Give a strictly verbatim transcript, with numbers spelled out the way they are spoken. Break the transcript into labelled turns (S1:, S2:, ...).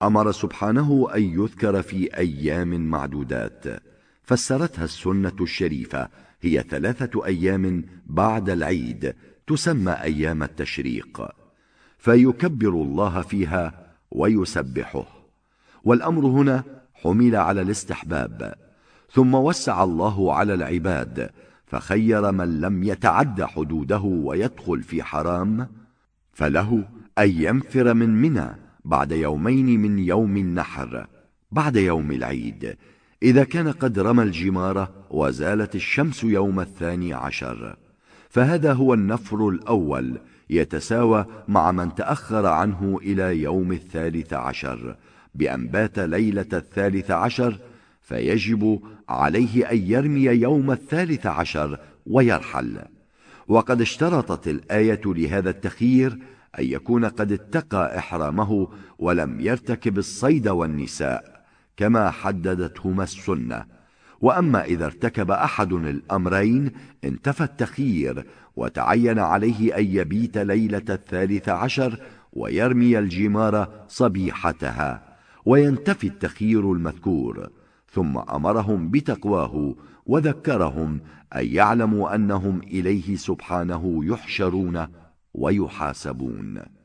S1: أمر سبحانه أن يذكر في أيام معدودات، فسرتها السنة الشريفة هي ثلاثة أيام بعد العيد تسمى أيام التشريق، فيكبر الله فيها ويسبحه، والأمر هنا حمل على الاستحباب. ثم وسع الله على العباد فخير من لم يتعد حدوده ويدخل في حرام فله أن ينفر من منى بعد يومين من يوم النحر بعد يوم العيد، إذا كان قد رمى الجمارة وزالت الشمس يوم الثاني عشر، فهذا هو النفر الأول، يتساوى مع من تأخر عنه إلى يوم الثالث عشر بأن بات ليلة الثالث عشر، فيجب عليه أن يرمي يوم الثالث عشر ويرحل. وقد اشترطت الآية لهذا التخيير أن يكون قد اتقى إحرامه ولم يرتكب الصيد والنساء كما حددتهما السنة. وأما إذا ارتكب أحد الأمرين انتفى التخيير، وتعين عليه أن يبيت ليلة الثالث عشر ويرمي الجمار صبيحتها، وينتفي التخيير المذكور. ثم أمرهم بتقواه وذكرهم أن يعلموا أنهم إليه سبحانه يحشرون ويحاسبون.